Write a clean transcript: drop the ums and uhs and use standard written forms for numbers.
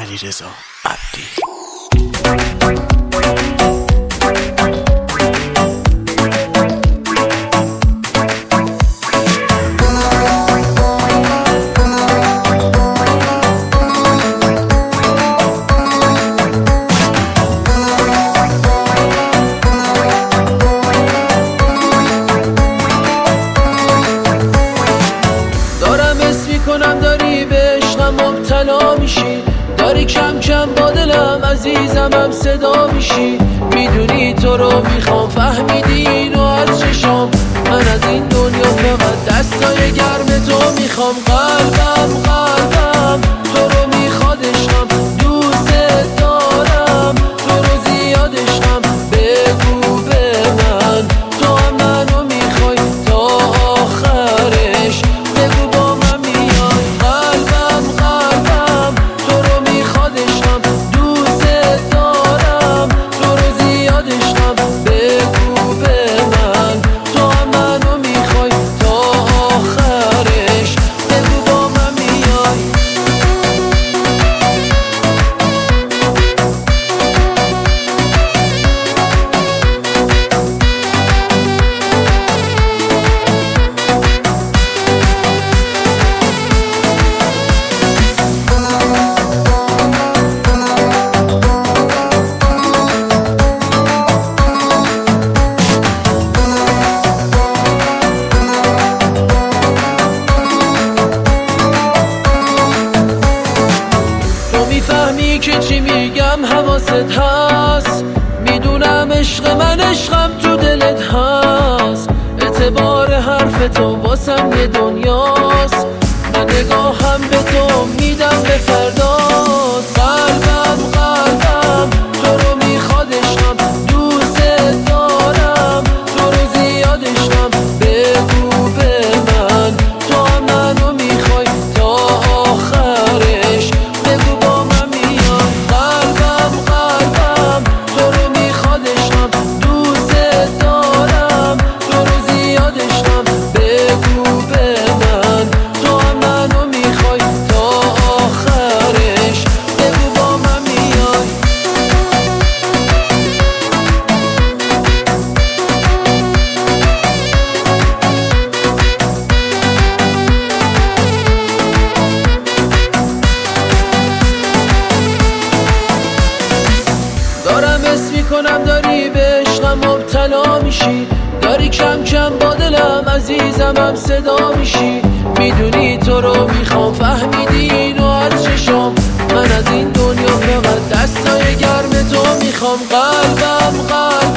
علیرضا عبدی. داری به عشقم مبتلا میشی، داری کم کم با دلم عزیزمم صدا میشی. میدونی تو رو میخوام، فهمیدی اینو از چشام. من از این دنیا فقط دستای گرم تو میخوام. قلبم تو رو میخواد، عشقم دوست دارم، تو رو زیاد عشقم. بگو به من تو هم منو میخوای تا آخرش، بگو با من میای. قلبم تو رو میخواد، عشقم دوست دارم، تو رو زیاد عشقم. بگو به من تو هم منو میخوای تا آخرش، بگو با من میای. میفهمی که چی میگم، حواست هست. میدونم عشق من عشقم تو دلت هست. اعتبار حرف تو واسم یه دنیاست. من نگاهم به تو میدم به فرداست. قلبم تو رو میخواد، عشقم دوست دارم، تو رو زیاد عشقم. بگو به من تو هم منو میخوای تا آخرش، بگو با من میای. قلبم تو رو میخواد، عشقم دوست دارم، تو رو زیاد عشقم. بگو به من تو هم منو میخوای تا آخرش، بگو با من میای. دارم اسم میکنم داری به عشقم مبتلا میشی، داری کم کم با دلم عزیزمم صدا میشی. میدونی تو رو میخوام، فهمیدی اینو از چشام. من از این دنیا فقط دستای گرم تو میخوام. قلبم